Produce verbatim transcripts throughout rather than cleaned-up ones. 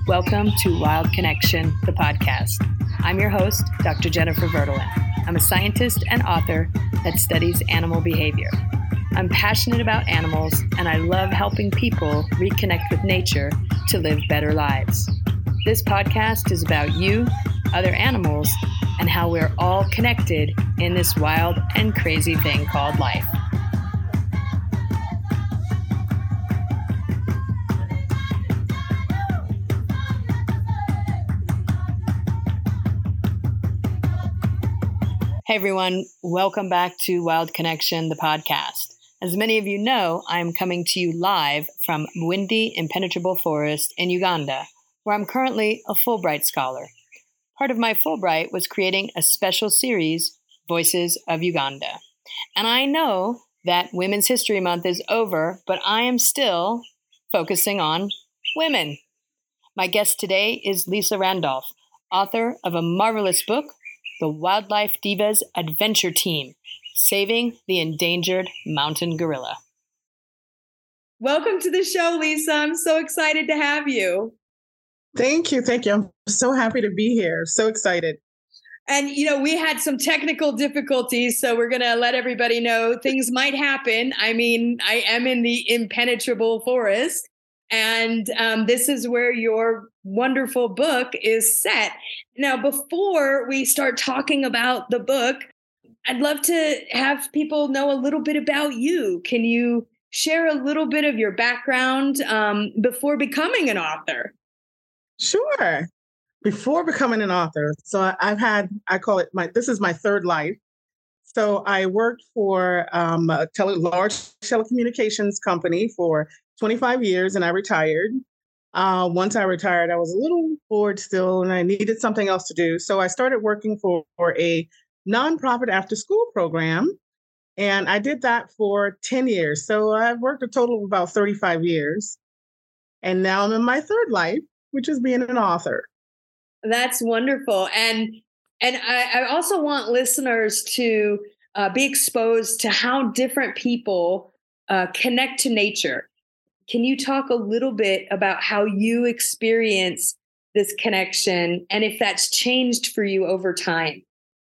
Welcome to Wild Connection, the podcast. I'm your host, Doctor Jennifer Verdelin. I'm a scientist and author that studies animal behavior. I'm passionate about animals, and I love helping people reconnect with nature to live better lives. This podcast is about you, other animals, and how we're all connected in this wild and crazy thing called life. Hey everyone, welcome back to Wild Connection, the podcast. As many of you know, I am coming to you live from windy, impenetrable forest in Uganda, where I'm currently a Fulbright scholar. Part of my Fulbright was creating a special series, Voices of Uganda. And I know that Women's History Month is over, but I am still focusing on women. My guest today is Lisa Randolph, author of a marvelous book, The Wildlife Divas Adventure Team, Saving the Endangered Mountain Gorilla. Welcome to the show, Lisa. I'm so excited to have you. Thank you. Thank you. I'm so happy to be here. So excited. And, you know, we had some technical difficulties, so we're going to let everybody know things might happen. I mean, I am in the impenetrable forest, and um, this is where your wonderful book is set. Now, before we start talking about the book, I'd love to have people know a little bit about you. Can you share a little bit of your background um, before becoming an author? Sure. Before becoming an author. So I- I've had, I call it my, this is my third life. So I worked for um, a tele, large telecommunications company for twenty-five years, and I retired. Uh, once I retired, I was a little bored still, and I needed something else to do. So I started working for, for a nonprofit after-school program, and I did that for ten years. So I've worked a total of about thirty-five years, and now I'm in my third life, which is being an author. That's wonderful. And and I, I also want listeners to uh, be exposed to how different people uh, connect to nature. Can you talk a little bit about how you experience this connection and if that's changed for you over time?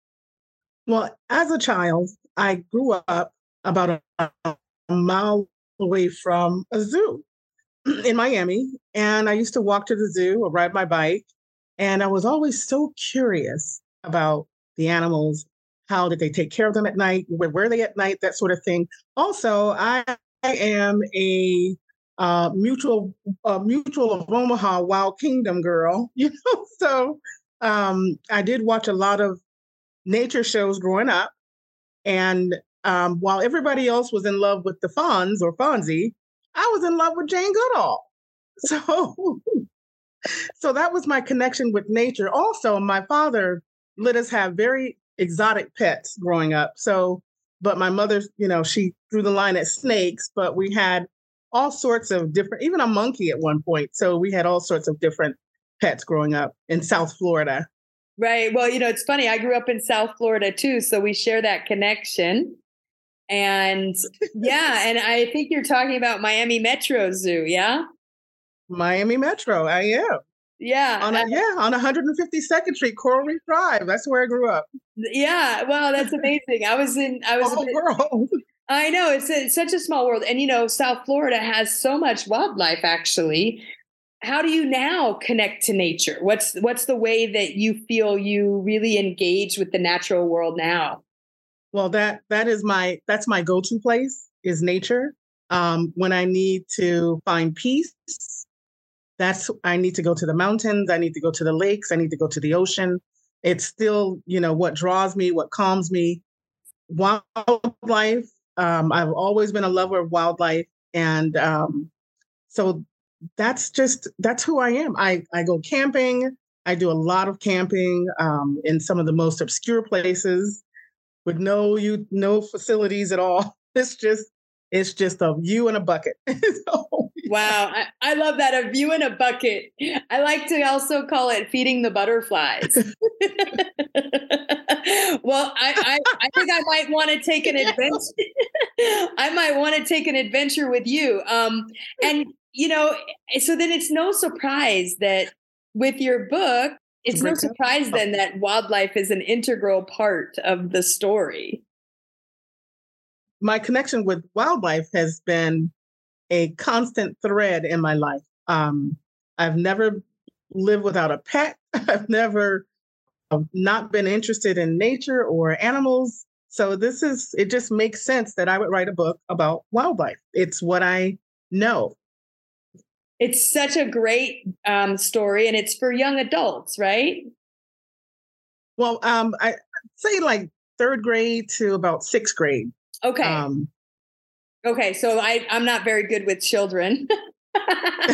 Well, as a child, I grew up about a, a mile away from a zoo in Miami. And I used to walk to the zoo or ride my bike. And I was always so curious about the animals. How did they take care of them at night? Where were they at night? That sort of thing. Also, I, I am a uh, mutual uh, mutual of Omaha Wild Kingdom girl, you know. So um, I did watch a lot of nature shows growing up, and um, while everybody else was in love with the Fonz or Fonzie, I was in love with Jane Goodall. So, so that was my connection with nature. Also, my father let us have very exotic pets growing up. So, but my mother, you know, she drew the line at snakes, but we had all sorts of different, even a monkey at one point. So we had all sorts of different pets growing up in South Florida. Right. Well, you know, it's funny. I grew up in South Florida, too. So we share that connection. And yeah, and I think you're talking about Miami Metro Zoo. Yeah. Miami Metro. I am. Yeah. On a, yeah. On one hundred fifty-second Street, Coral Reef Drive. That's where I grew up. Yeah. Well, that's amazing. I was in, I was, Small world. I know it's, a, it's such a small world. And, you know, South Florida has so much wildlife, actually. How do you now connect to nature? What's what's the way that you feel you really engage with the natural world now? Well, that that is my that's my go-to place is nature. Um, when I need to find peace, that's I need to go to the mountains. I need to go to the lakes. I need to go to the ocean. It's still, you know, what draws me, what calms me. Wildlife. Um, I've always been a lover of wildlife, and um, so. That's just, that's who I am. I, I go camping. I do a lot of camping um, in some of the most obscure places with no you no facilities at all. It's just, it's just a view in a bucket. So, wow. I, I love that. A view in a bucket. I like to also call it feeding the butterflies. Well, I, I, I think I might want to take an adventure. I might want to take an adventure with you. Um, and, you know, so then it's no surprise that with your book, it's no break up? surprise Oh. then that wildlife is an integral part of the story. My connection with wildlife has been a constant thread in my life. Um, I've never lived without a pet. I've never uh, not been interested in nature or animals. So this is, it just makes sense that I would write a book about wildlife. It's what I know. It's such a great um, story, and it's for young adults, right? Well, um, I say like third grade to about sixth grade. Okay. Um, okay. So I, I'm not very good with children. so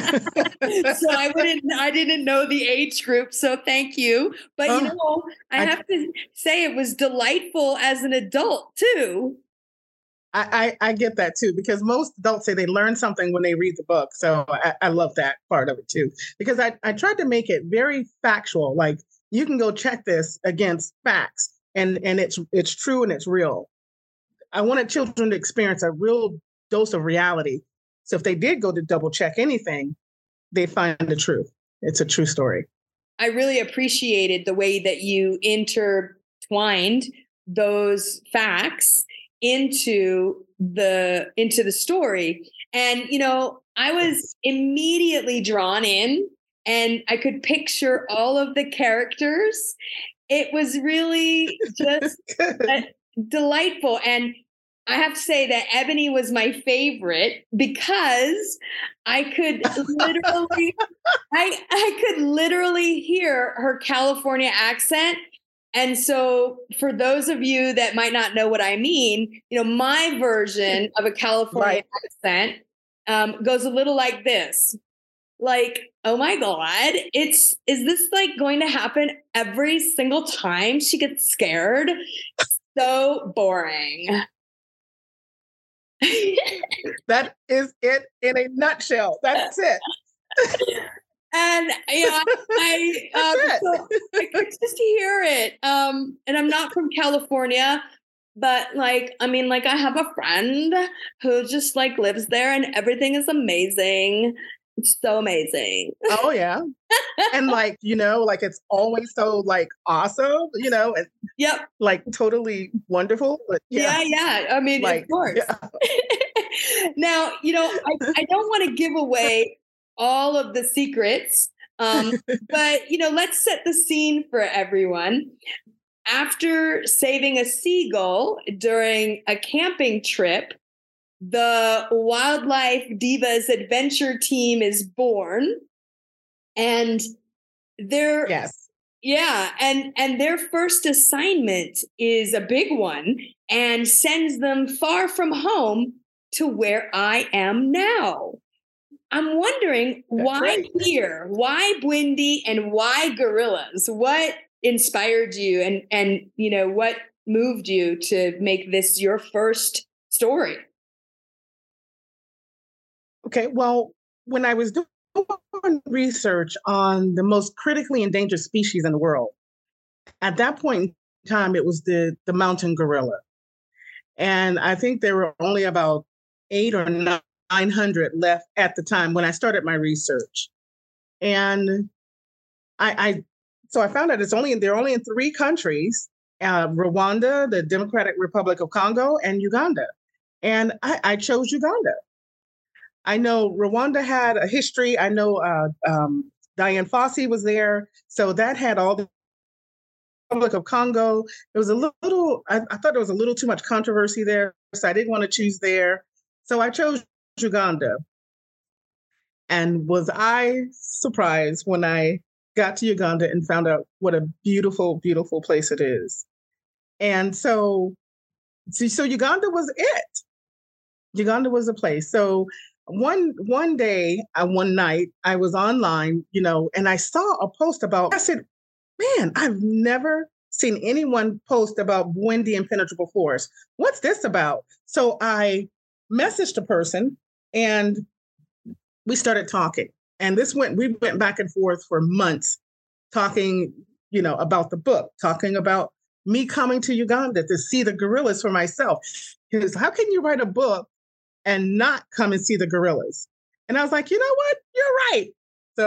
I wouldn't, I didn't know the age group. So thank you. But you Oh, know, I I, have to say it was delightful as an adult too. I, I, I get that too, because most adults say they learn something when they read the book. So I, I love that part of it too, because I, I tried to make it very factual. Like you can go check this against facts and, and it's, it's true and it's real. I wanted children to experience a real dose of reality. So if they did go to double check anything, they find the truth. It's a true story. I really appreciated the way that you intertwined those facts into the into the story. And you know, I was immediately drawn in and I could picture all of the characters. It was really just uh, delightful. And I have to say that Ebony was my favorite because I could literally I I could literally hear her California accent. And so for those of you that might not know what I mean, you know, my version of a California Right. accent um, goes a little like this. Like, oh my God, it's, is this like going to happen every single time she gets scared? So boring. That is it in a nutshell. That's it. And yeah, I um, so I could just hear it. Um, and I'm not from California, but like, I mean, like I have a friend who just like lives there, and everything is amazing. It's so amazing. Oh yeah. And like, you know, like it's always so like awesome, you know, and Yep. like totally wonderful. But Yeah, yeah, yeah. I mean, like, of course. yeah. Now, you know, I, I don't want to give away all of the secrets, um, but, you know, let's set the scene for everyone. After saving a seagull during a camping trip, the Wildlife Divas adventure team is born. And they're Yes. yeah, and and their first assignment is a big one and sends them far from home to where I am now. I'm wondering That's why right. here? Why Bwindi and why gorillas? What inspired you and and you know what moved you to make this your first story? Okay. Well, when I was doing research on the most critically endangered species in the world, at that point in time, it was the, the mountain gorilla. And I think there were only about eight or nine hundred left at the time when I started my research. And I, I so I found out it's only they're only in three countries: uh, Rwanda, the Democratic Republic of Congo, and Uganda. And I, I chose Uganda. I know Rwanda had a history. I know uh, um, Diane Fossey was there, so that had all the Republic of Congo. It was a little. I, I thought there was a little too much controversy there, so I didn't want to choose there. So I chose Uganda. And was I surprised when I got to Uganda and found out what a beautiful, beautiful place it is. And so, so, so Uganda was it. Uganda was the place. So one one day, uh, one night, I was online, you know, and I saw a post about. I said, "Man, I've never seen anyone post about Bwindi Impenetrable Forest. What's this about?" So I messaged a person, and we started talking. And this went, we went back and forth for months talking, you know, about the book, talking about me coming to Uganda to see the gorillas for myself. He was, how can you write a book and not come and see the gorillas? And I was like, you know what? You're right. So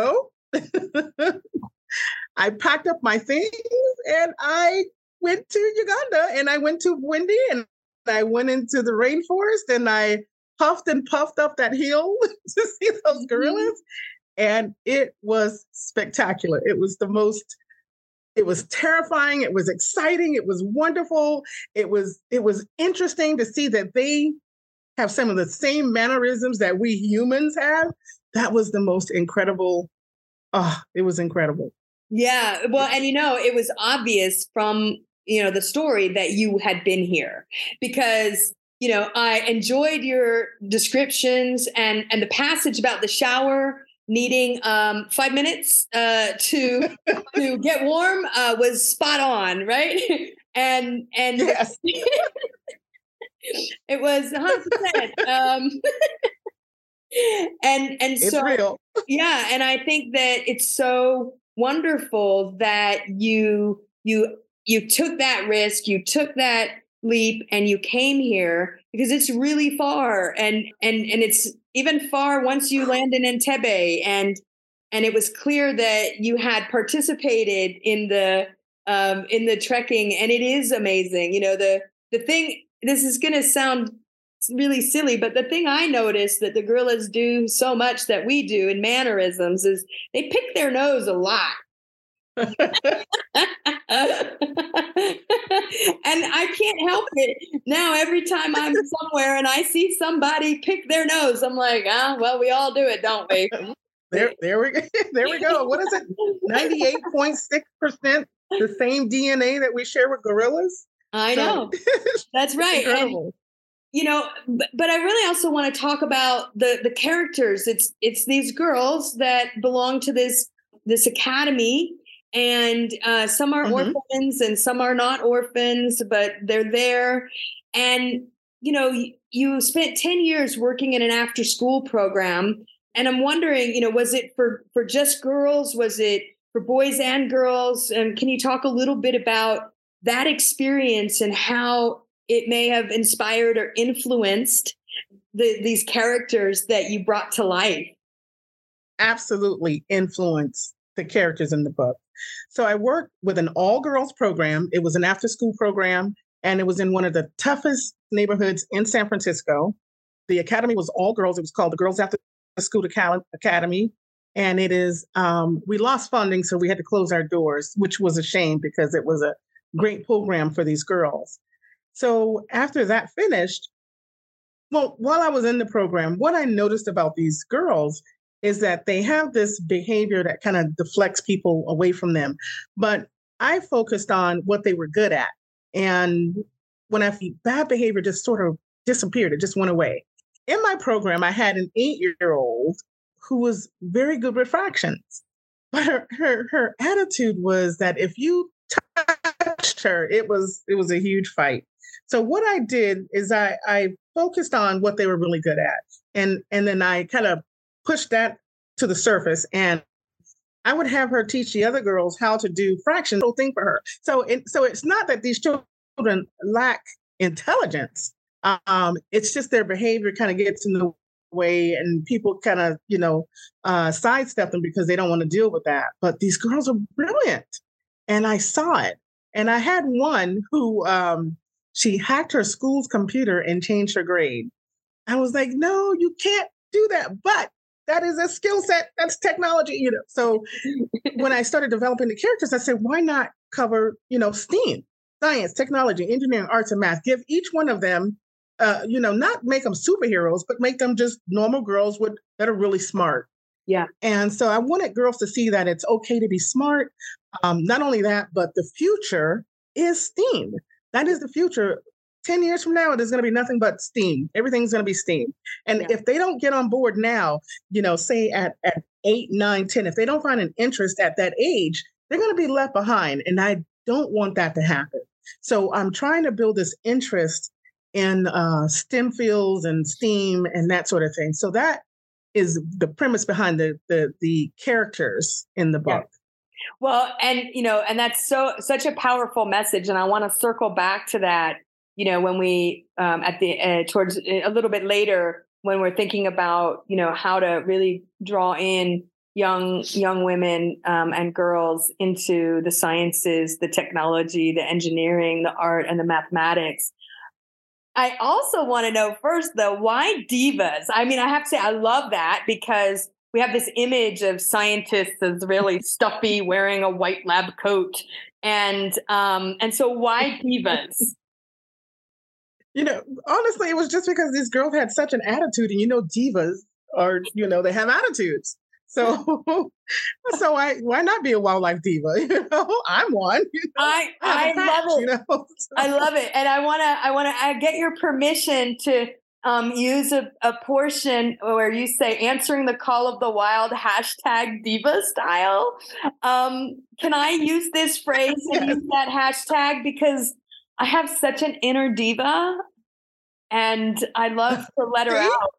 I packed up my things and I went to Uganda and I went to Bwindi and I went into the rainforest and I puffed and puffed up that hill to see those gorillas. And it was spectacular. It was the most, it was terrifying. It was exciting. It was wonderful. It was, it was interesting to see that they have some of the same mannerisms that we humans have. That was the most incredible. Oh, it was incredible. Yeah. Well, and you know, it was obvious from, you know, the story that you had been here because, you know, I enjoyed your descriptions and, and the passage about the shower needing um, five minutes uh, to to get warm uh, was spot on, right? and and yes. It was one hundred percent. Um, and and it's so real. Yeah, and I think that it's so wonderful that you you you took that risk, you took that leap, and you came here because it's really far, and and and it's even far once you land in Entebbe, and and it was clear that you had participated in the um, in the trekking, and it is amazing. You know, the the thing. This is going to sound really silly, but the thing I noticed that the gorillas do so much that we do in mannerisms is they pick their nose a lot. And I can't help it. Now, every time I'm somewhere and I see somebody pick their nose, I'm like, ah, well, we all do it, don't we? There, there we go. There we go. What is it? ninety-eight point six percent the same D N A that we share with gorillas? I know. That's right. Incredible. And, you know, but, but I really also want to talk about the the characters. It's it's these girls that belong to this this academy, and uh, some are mm-hmm. orphans and some are not orphans, but they're there. And you know, you, you spent ten years working in an after school program, and I'm wondering, you know, was it for for just girls? Was it for boys and girls? And can you talk a little bit about that experience and how it may have inspired or influenced the, these characters that you brought to life? Absolutely influenced the characters in the book. So I worked with an all-girls program. It was an after-school program, and it was in one of the toughest neighborhoods in San Francisco. The academy was all girls. It was called the Girls After School Academy. And it is, um, we lost funding, so we had to close our doors, which was a shame because it was a great program for these girls. So after that finished, well, while I was in the program, what I noticed about these girls is that they have this behavior that kind of deflects people away from them. But I focused on what they were good at. And when I see bad behavior just sort of disappeared, it just went away. In my program, I had an eight-year-old who was very good with fractions. But her, her, her attitude was that if you touched her, it was it was a huge fight. So what I did is I, I focused on what they were really good at. And, and then I kind of pushed that to the surface. And I would have her teach the other girls how to do fractions, whole thing for her. So it, so it's not that these children lack intelligence. Um, it's just their behavior kind of gets in the way and people kind of, you know, uh, sidestep them because they don't want to deal with that. But these girls are brilliant. And I saw it. And I had one who, um, she hacked her school's computer and changed her grade. I was like, no, you can't do that. But that is a skill set. That's technology, you know. So when I started developing the characters, I said, why not cover, you know, STEAM, science, technology, engineering, arts, and math? Give each one of them, uh, you know, not make them superheroes, but make them just normal girls with that are really smart. Yeah. And so I wanted girls to see that it's okay to be smart. Um, not only that, but the future is STEAM. That is the future. ten years from now, there's going to be nothing but STEAM. Everything's going to be STEAM. And yeah. if they don't get on board now, you know, say at, at eight, nine, ten, if they don't find an interest at that age, they're going to be left behind. And I don't want that to happen. So I'm trying to build this interest in uh, STEM fields and STEAM and that sort of thing. So that is the premise behind the the, the characters in the book. Yeah. Well, and, you know, and that's so such a powerful message. And I want to circle back to that, you know, when we um, at the uh, towards a little bit later, when we're thinking about, you know, how to really draw in young young women um, and girls into the sciences, the technology, the engineering, the art, and the mathematics. I also want to know first, though, why divas? I mean, I have to say, I love that because we have this image of scientists as really stuffy, wearing a white lab coat, and um, and so why divas? You know, honestly, it was just because these girls had such an attitude, and you know, divas are, you know, they have attitudes. So, so I why not be a wildlife diva? You know, I'm one. You know? I I, I patch, love it. You know? So. I love it, and I wanna I wanna I get your permission to um, use a, a portion where you say "answering the call of the wild" hashtag diva style. Um, can I use this phrase and Yes. use that hashtag because I have such an inner diva, and I love to let her out.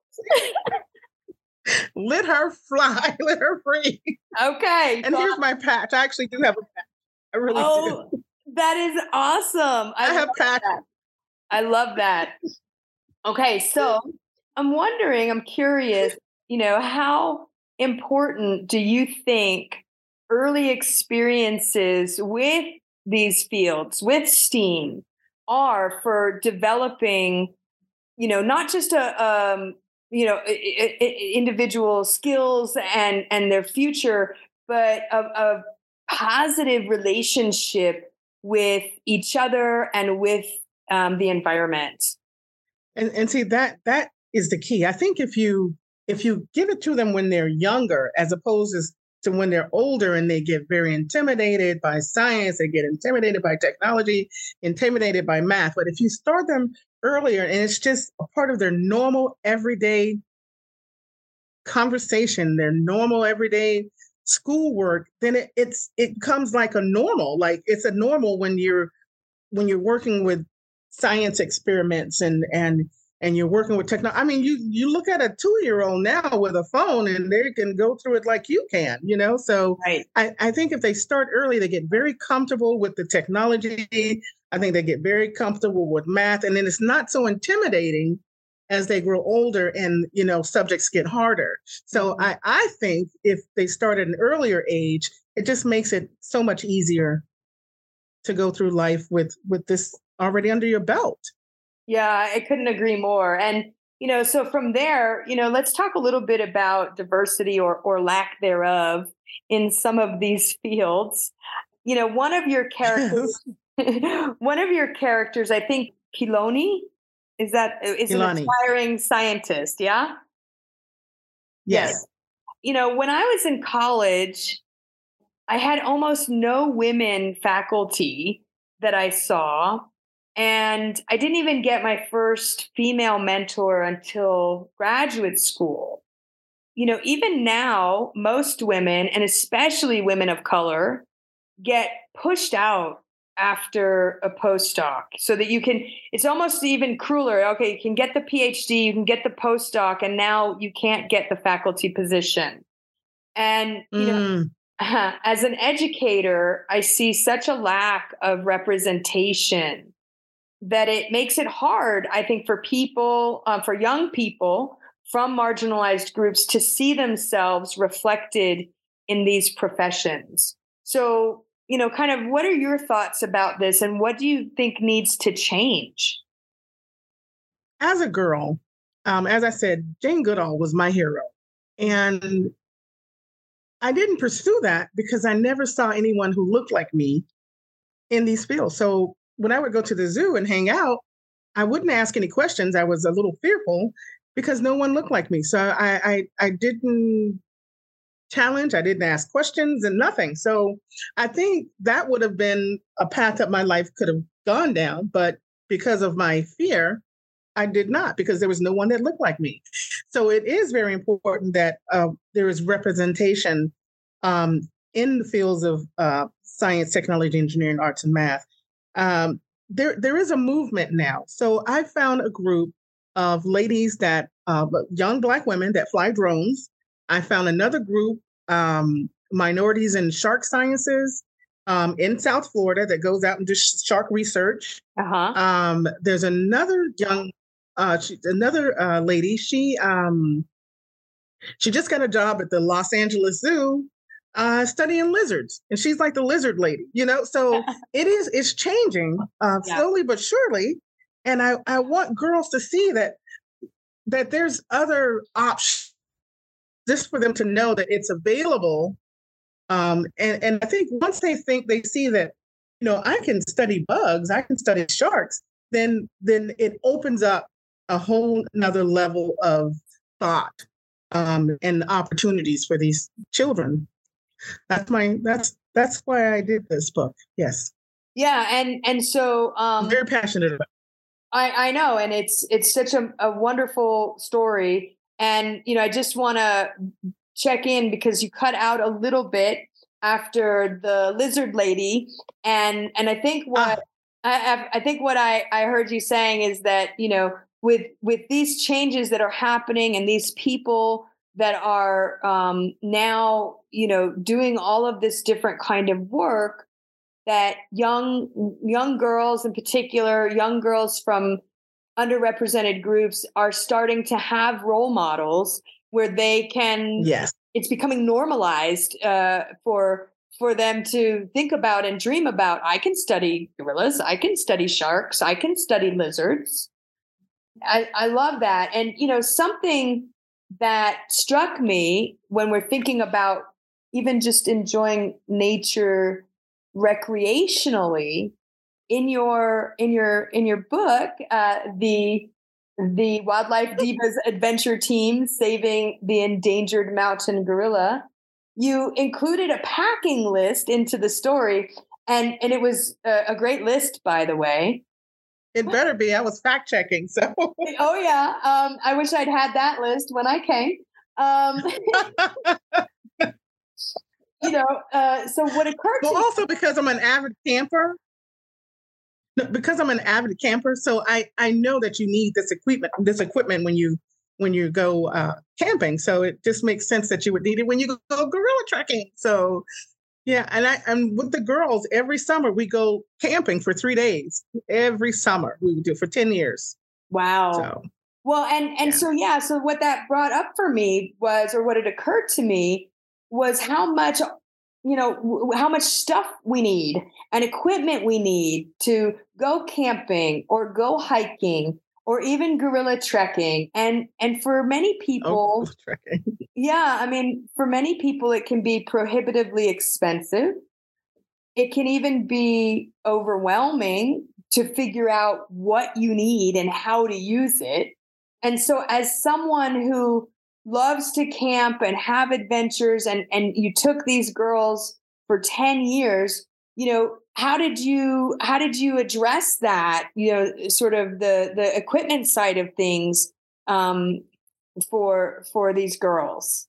Let her fly. Let her free. Okay. And so here's my patch. I actually do have a patch. I really oh, do. that is awesome. I, I have patch. that. I love that. Okay. So I'm wondering, I'm curious, you know, how important do you think early experiences with these fields, with STEAM, are for developing, you know, not just a, um, you know, I- I- individual skills and and their future, but a, a positive relationship with each other and with um, the environment. And and see that that is the key. I think if you if you give it to them when they're younger, as opposed to when they're older and they get very intimidated by science, they get intimidated by technology, intimidated by math. But if you start them earlier and it's just a part of their normal everyday conversation, their normal everyday schoolwork, then it, it's it comes like a normal. Like it's a normal when you're when you're working with science experiments and and and you're working with technology. I mean, you you look at a two-year-old now with a phone and they can go through it like you can, you know? So Right. I, I think if they start early, they get very comfortable with the technology. I think they get very comfortable with math. And then it's not so intimidating as they grow older and, you know, subjects get harder. So Mm-hmm. I, I think if they start at an earlier age, it just makes it so much easier to go through life with with this already under your belt. Yeah, I couldn't agree more. And, you know, so from there, you know, let's talk a little bit about diversity or, or lack thereof in some of these fields. You know, one of your characters, one of your characters, I think Piloni, is that is an Ilani. aspiring scientist. Yeah. Yes. Yes. You know, when I was in college, I had almost no women faculty that I saw. And I didn't even get my first female mentor until graduate school. You know, even now, most women, and especially women of color, get pushed out after a postdoc so that you can, it's almost even crueler. Okay, you can get the PhD, you can get the postdoc, and now you can't get the faculty position. And, you know, Mm. as an educator, I see such a lack of representation that it makes it hard, I think, for people, uh, for young people from marginalized groups to see themselves reflected in these professions. So, you know, kind of what are your thoughts about this and what do you think needs to change? As a girl, um, as I said, Jane Goodall was my hero. And I didn't pursue that because I never saw anyone who looked like me in these fields. So when I would go to the zoo and hang out, I wouldn't ask any questions. I was a little fearful because no one looked like me. So I I, I didn't challenge, I didn't ask questions and nothing. So I think that would have been a path that my life could have gone down. But because of my fear, I did not because there was no one that looked like me. So it is very important that uh, there is representation um, in the fields of uh, science, technology, engineering, arts, and math. Um, there, there is a movement now. So I found a group of ladies that, uh, young Black women that fly drones. I found another group, um, minorities in shark sciences um, in South Florida that goes out and does shark research. Uh-huh. Um, there's another young, uh, she, another uh, lady. She um, She just got a job at the Los Angeles Zoo uh, studying lizards. And she's like the lizard lady, you know? So it is, it's changing uh, Yeah. slowly but surely. And I, I want girls to see that, that there's other options just for them to know that it's available. Um, and, and I think once they think they see that, you know, I can study bugs, I can study sharks, then then it opens up a whole nother level of thought um, and opportunities for these children. That's my that's that's why I did this book. Yes. Yeah, and and so um, I'm very passionate about it. I, I know, and it's it's such a, a wonderful story. And you know, I just want to check in because you cut out a little bit after the lizard lady, and and I think what uh, I, I think what I, I heard you saying is that, you know, with with these changes that are happening and these people that are um, now, you know, doing all of this different kind of work, that young young girls in particular, young girls from underrepresented groups are starting to have role models where they can, yes, it's becoming normalized uh, for for them to think about and dream about. I can study gorillas, I can study sharks, I can study lizards. I, I love that. And, you know, something that struck me when we're thinking about even just enjoying nature recreationally, in your in your in your book, uh, the the Wildlife Divas Adventure Team Saving the Endangered Mountain Gorilla, you included a packing list into the story, and and it was a, a great list, by the way. It better be. I was fact checking, so. Oh yeah, um, I wish I'd had that list when I came. Um, you know, uh, so what occurred well, to me- also because I'm an avid camper. Because I'm an avid camper, so I I know that you need this equipment this equipment when you when you go uh, camping. So it just makes sense that you would need it when you go gorilla trekking. So yeah, and I and with the girls every summer we go camping for three days. Every summer we would do it for ten years. Wow. So well, and and yeah. so yeah, so what that brought up for me was, or what had occurred to me was how much, you know, w- how much stuff we need and equipment we need to go camping or go hiking or even gorilla trekking. And and for many people, oh, trekking. yeah, I mean, for many people, it can be prohibitively expensive. It can even be overwhelming to figure out what you need and how to use it. And so, as someone who loves to camp and have adventures, and, and you took these girls for ten years, you know, how did you how did you address that? You know, sort of the the equipment side of things um, for for these girls.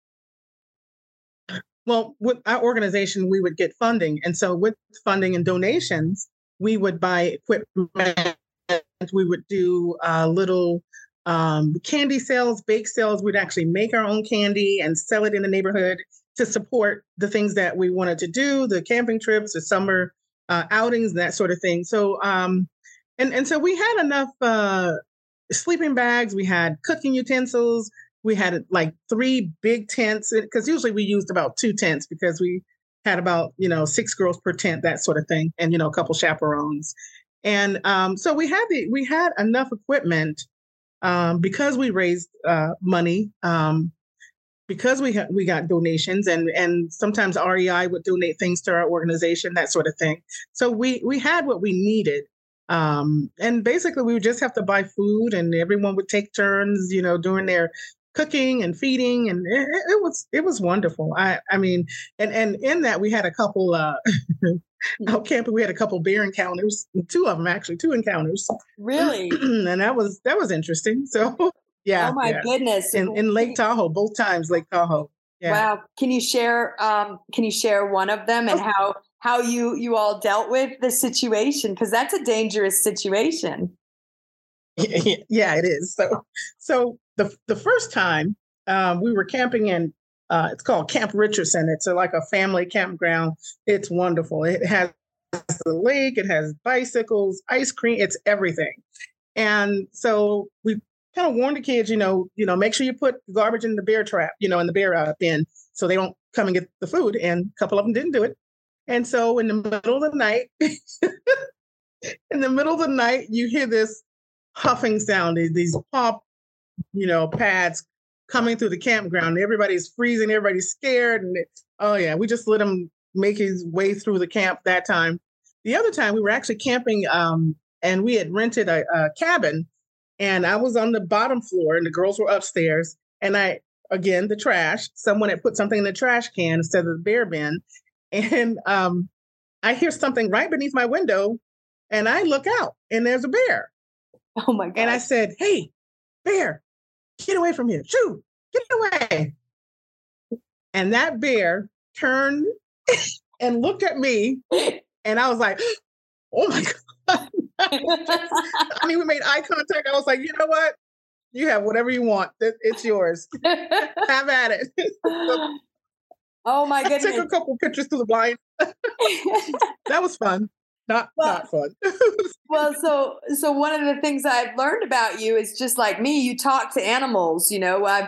Well, with our organization, we would get funding. And so with funding and donations, we would buy equipment. We would do uh, little um, candy sales, bake sales. We'd actually make our own candy and sell it in the neighborhood to support the things that we wanted to do, the camping trips, the summer uh, outings, and that sort of thing. So, um, and, and so we had enough uh, sleeping bags. We had cooking utensils. We had like three big tents because usually we used about two tents because we had about, you know, six girls per tent, that sort of thing. And, you know, a couple chaperones. And um, so we had the, we had enough equipment um, because we raised uh, money, um, because we ha- we got donations, and and sometimes R E I would donate things to our organization, that sort of thing. So we we had what we needed. Um, and basically we would just have to buy food, and everyone would take turns, you know, doing their cooking and feeding, and it, it was it was wonderful. I I mean, and and in that we had a couple uh, out camping. We had a couple bear encounters, two of them actually, two encounters. Really, and that was that was interesting. So yeah, oh my yeah. goodness! In in Lake Tahoe, both times Lake Tahoe. Yeah. Wow, can you share? Um, can you share one of them and Oh. how how you you all dealt with the situation? Because that's a dangerous situation. Yeah, it is. So, so the the first time um, we were camping in, uh, it's called Camp Richardson. It's a, like a family campground. It's wonderful. It has the lake. It has bicycles, ice cream. It's everything. And so we kind of warned the kids, you know, you know, make sure you put garbage in the bear trap, you know, in the bear uh, bin, so they don't come and get the food. And a couple of them didn't do it. And so in the middle of the night, in the middle of the night, you hear this huffing sound, these, these pop, you know, pads coming through the campground. Everybody's freezing, everybody's scared. And it, oh yeah, we just let him make his way through the camp that time. The other time we were actually camping um, and we had rented a, a cabin, and I was on the bottom floor and the girls were upstairs. And I, again, the trash, someone had put something in the trash can instead of the bear bin. And um, I hear something right beneath my window, and I look out and there's a bear. Oh my God. And I said, "Hey, bear, get away from here. Shoo, get away." And that bear turned and looked at me, and I was like, "Oh my God." I mean, we made eye contact. I was like, "You know what? You have whatever you want. It's yours. Have at it." So oh my goodness. I took a couple pictures through the blind. That was fun. Not well, not fun. well, so so one of the things I've learned about you is just like me, you talk to animals, you know. I've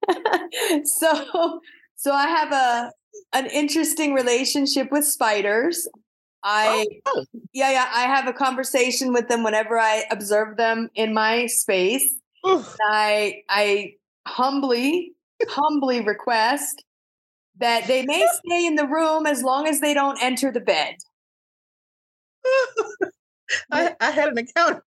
so so I have a an interesting relationship with spiders. I oh. yeah, yeah, I have a conversation with them whenever I observe them in my space. I I humbly, humbly request that they may stay in the room as long as they don't enter the bed. I, I had an encounter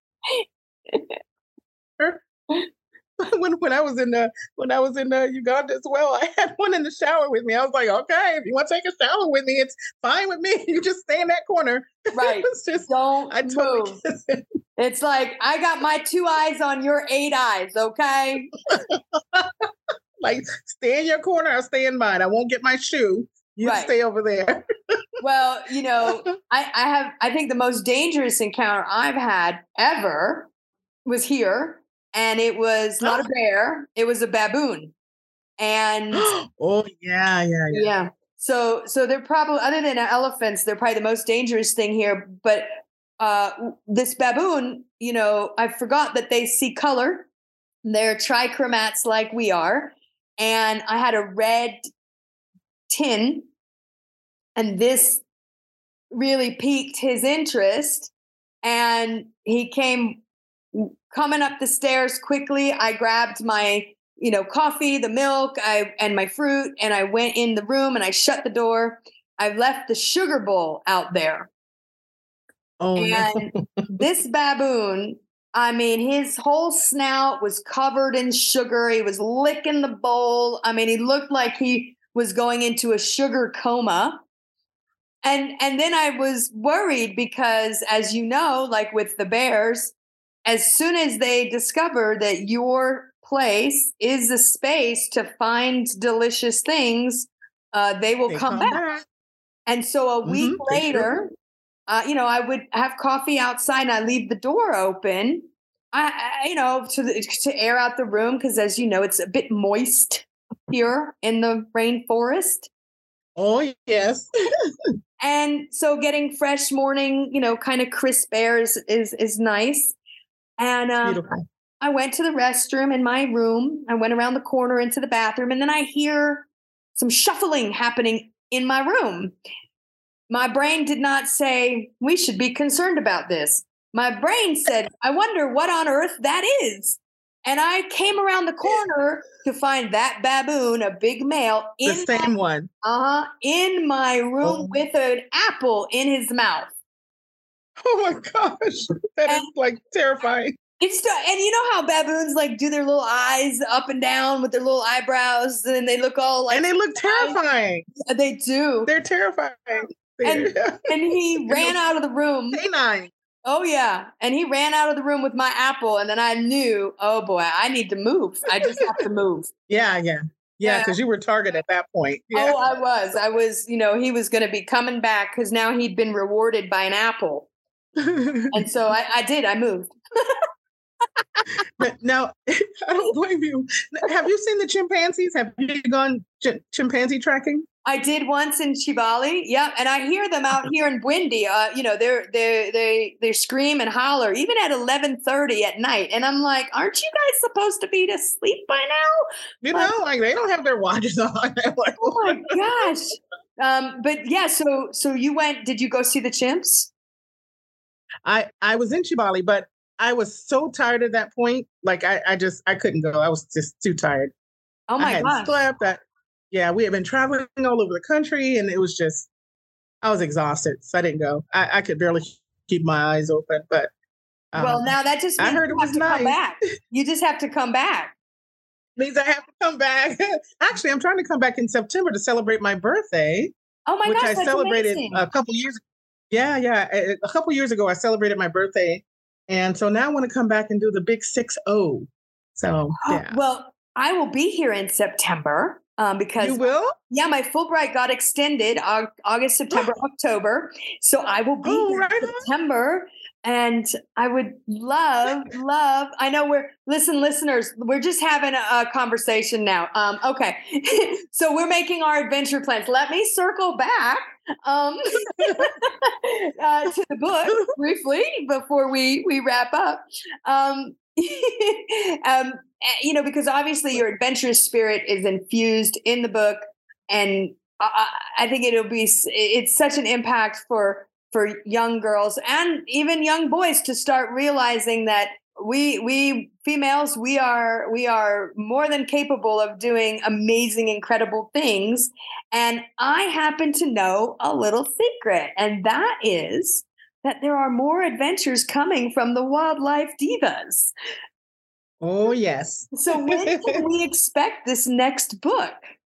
when when I was in the when I was in uh, Uganda as well. I had one in the shower with me. I was like, "Okay, if you want to take a shower with me, it's fine with me. You just stay in that corner." Right. It's just, don't I totally move. It. It's like I got my two eyes on your eight eyes. Okay. Like, stay in your corner, I'll stay in mine. I won't get my shoe. You right. stay over there. Well, you know, I, I have, I think the most dangerous encounter I've had ever was here. And it was not a bear. It was a baboon. And oh yeah, yeah, yeah. Yeah. So, so they're probably, other than elephants, they're probably the most dangerous thing here. But uh, this baboon, you know, I forgot that they see color. They're trichromats like we are. And I had a red tin, and this really piqued his interest. And he came coming up the stairs quickly. I grabbed my, you know, coffee, the milk, I and my fruit, and I went in the room and I shut the door. I left the sugar bowl out there. Oh, and no. This baboon, I mean, his whole snout was covered in sugar. He was licking the bowl. I mean, he looked like he was going into a sugar coma. And and then I was worried because, as you know, like with the bears, as soon as they discover that your place is a space to find delicious things, uh, they will they come, come back. back. And so a Mm-hmm, week later, sure. uh, you know, I would have coffee outside and I leave the door open, I, I you know, to the, to air out the room because, as you know, it's a bit moist here in the rainforest. Oh yes. And so getting fresh morning, you know, kind of crisp air is is, is nice. And um, I went to the restroom in my room. I went around the corner into the bathroom, and then I hear some shuffling happening in my room. My brain did not say, we should be concerned about this. My brain said, I wonder what on earth that is. And I came around the corner to find that baboon, a big male. In the same my, one. Uh-huh. In my room oh. with an apple in his mouth. Oh my gosh. That and, is like terrifying. It's and you know how baboons like do their little eyes up and down with their little eyebrows, and they look all like and they look terrifying. They do. They're terrifying. And, and he ran out of the room. Canine. Oh yeah, and he ran out of the room with my apple, and then I knew, oh boy, I need to move. I just have to move. Yeah, yeah, yeah, because you were target at that point. Yeah. Oh, I was. I was. You know, he was going to be coming back because now he'd been rewarded by an apple, and so I, I did. I moved. But now, I don't blame you. Have you seen the chimpanzees? Have you gone ch- chimpanzee tracking? I did once in Chivali. Yeah, and I hear them out here in Bwindi. Uh, you know, they're they they they scream and holler even at eleven thirty at night. And I'm like, aren't you guys supposed to be to sleep by now? You But, know, like they don't have their watches on. Like, oh my gosh. Um, but yeah, so so you went. Did you go see the chimps? I I was in Chibali, but I was so tired at that point. Like I I just I couldn't go. I was just too tired. Oh I my hadn't gosh. slept. That yeah, we had been traveling all over the country, and it was just I was exhausted, so I didn't go. I, I could barely keep my eyes open, but um, Well, now that just I means heard you it have was to come nice. back. You just have to come back. Means I have to come back. Actually, I'm trying to come back in September to celebrate my birthday, Oh my which gosh, I that's celebrated amazing. a couple years. Yeah, yeah, a, a couple years ago I celebrated my birthday, and so now I want to come back and do the big six zero. So yeah, Well, I will be here in September um, because you will. yeah, my Fulbright got extended Au- August, September, October. So I will be Oh, here right in on. September. And I would love, love. I know we're listen, listeners. We're just having a, a conversation now. Um, okay, so we're making our adventure plans. Let me circle back um, uh, to the book briefly before we we wrap up. Um, um, you know, because obviously your adventurous spirit is infused in the book, and I, I think it'll be it's such an impact for for young girls and even young boys to start realizing that we we females we are we are more than capable of doing amazing, incredible things. And I happen to know a little secret, and that is that there are more adventures coming from the Wildlife Divas. Oh yes. So when can we expect this next book?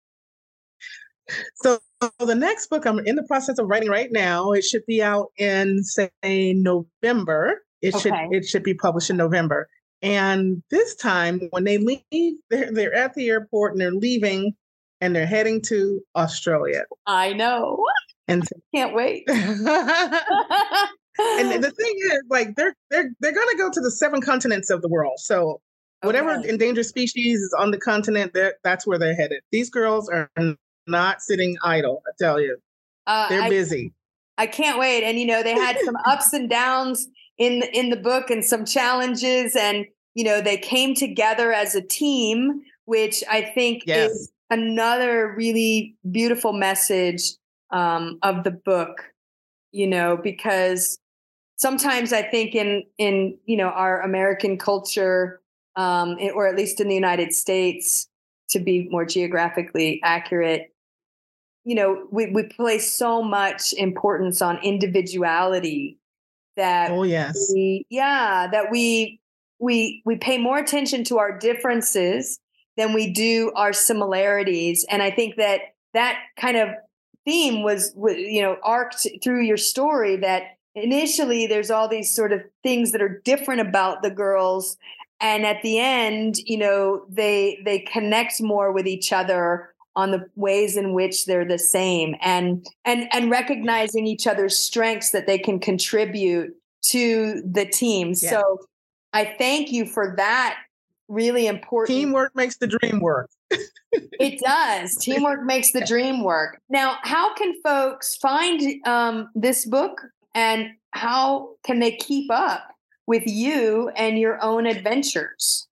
So the next book I'm in the process of writing right now. It should be out in say November. It should Okay. it should be published in November. And this time when they leave, they're they're at the airport and they're leaving and they're heading to Australia. I know. And so- Can't wait. and the thing is, like they're they're they're gonna go to the seven continents of the world. So whatever Okay. endangered species is on the continent, they're- that's where they're headed. These girls are not sitting idle, I tell you. Uh, They're I, busy. I can't wait. And you know, they had some ups and downs in the, in the book and some challenges, and you know, they came together as a team, which I think Yes. is another really beautiful message um, of the book. You know, because sometimes I think in in you know our American culture, um, or at least in the United States, to be more geographically accurate, you know, we, we place so much importance on individuality that Oh yes. we, yeah, that we, we, we pay more attention to our differences than we do our similarities. And I think that that kind of theme was, you know, arced through your story, that initially there's all these sort of things that are different about the girls. And at the end, you know, they, they connect more with each other on the ways in which they're the same, and and and recognizing each other's strengths that they can contribute to the team. Yeah. So I thank you for that really important. Teamwork makes the dream work. It does. Teamwork makes the dream work. Now, how can folks find um, this book, and how can they keep up with you and your own adventures?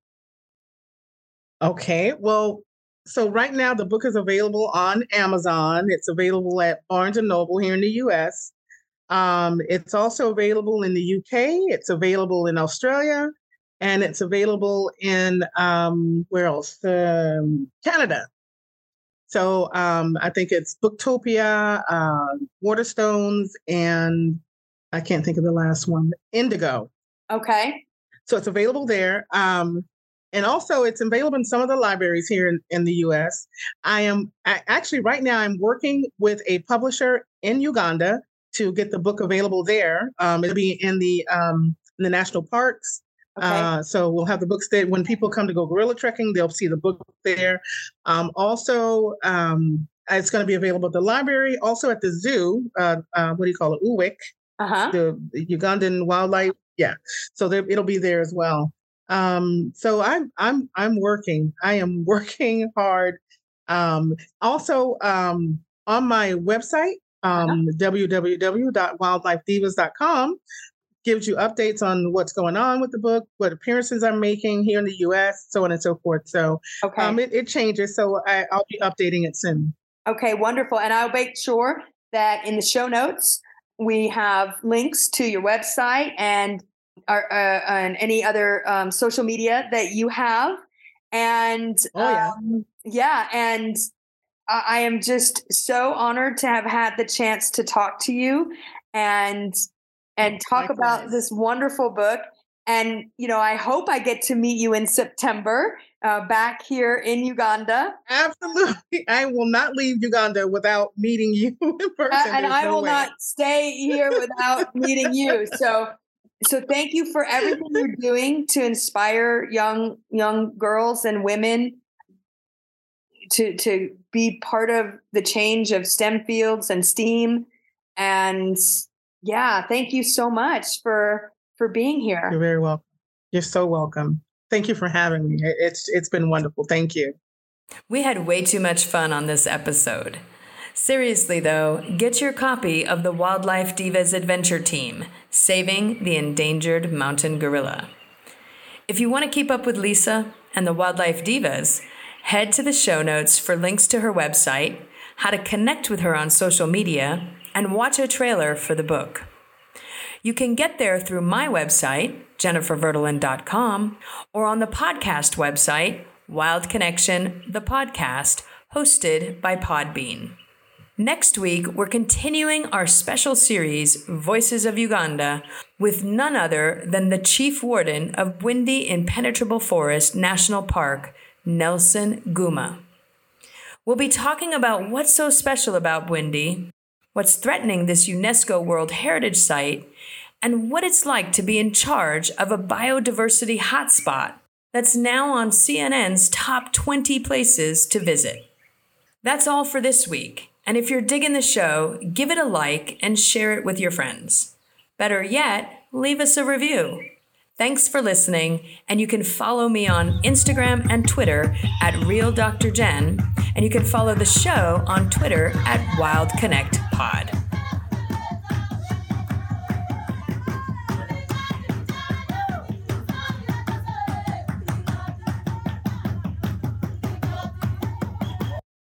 Okay. Well, so right now the book is available on Amazon. It's available at Barnes and Noble here in the U S. Um, it's also available in the U K. It's available in Australia, and it's available in um, where else? Um, Canada. So um, I think it's Booktopia, uh, Waterstones, and I can't think of the last one, Indigo. Okay. So it's available there. Um, and also it's available in some of the libraries here in, in the U S. I am I, actually right now I'm working with a publisher in Uganda to get the book available there. Um, it'll be in the um, in the national parks. Okay. Uh, so we'll have the books there. When people come to go gorilla trekking, they'll see the book there. Um, also, um, it's going to be available at the library, also at the zoo. Uh, uh, what do you call it? UWIC, Uh-huh. the, the Ugandan wildlife. Yeah. So there, it'll be there as well. Um, so I'm I'm I'm working. I am working hard. Um, also, um, on my website, Uh-huh. um, w w w dot wildlife divas dot com gives you updates on what's going on with the book, what appearances I'm making here in the U S, so on and so forth. So Okay. um, it, it changes. So I, I'll be updating it soon. Okay, wonderful. And I'll make sure that in the show notes, we have links to your website and our, uh, and any other um, social media that you have. And Oh, yeah. um, yeah, and I, I am just so honored to have had the chance to talk to you and and talk Likewise. about this wonderful book. And, you know, I hope I get to meet you in September uh, back here in Uganda. Absolutely. I will not leave Uganda without meeting you in person. Uh, and There's I no will way. not stay here without meeting you. So, so thank you for everything you're doing to inspire young young girls and women to to be part of the change of STEM fields and STEAM. And yeah, thank you so much for for being here. You're very welcome. You're so welcome. Thank you for having me. It's it's been wonderful. Thank you. We had way too much fun on this episode. Seriously, though, get your copy of the Wildlife Divas Adventure Team, Saving the Endangered Mountain Gorilla. If you want to keep up with Lisa and the Wildlife Divas, head to the show notes for links to her website, how to connect with her on social media, and watch a trailer for the book. You can get there through my website, jennifer vertelen dot com, or on the podcast website, Wild Connection, the podcast, hosted by Podbean. Next week, we're continuing our special series, Voices of Uganda, with none other than the Chief Warden of Bwindi Impenetrable Forest National Park, Nelson Guma. We'll be talking about what's so special about Bwindi, what's threatening this UNESCO World Heritage Site, and what it's like to be in charge of a biodiversity hotspot that's now on C N N's top twenty places to visit. That's all for this week. And if you're digging the show, give it a like and share it with your friends. Better yet, leave us a review. Thanks for listening, and you can follow me on Instagram and Twitter at Real Doctor Jen, and you can follow the show on Twitter at Wild Connect Pod.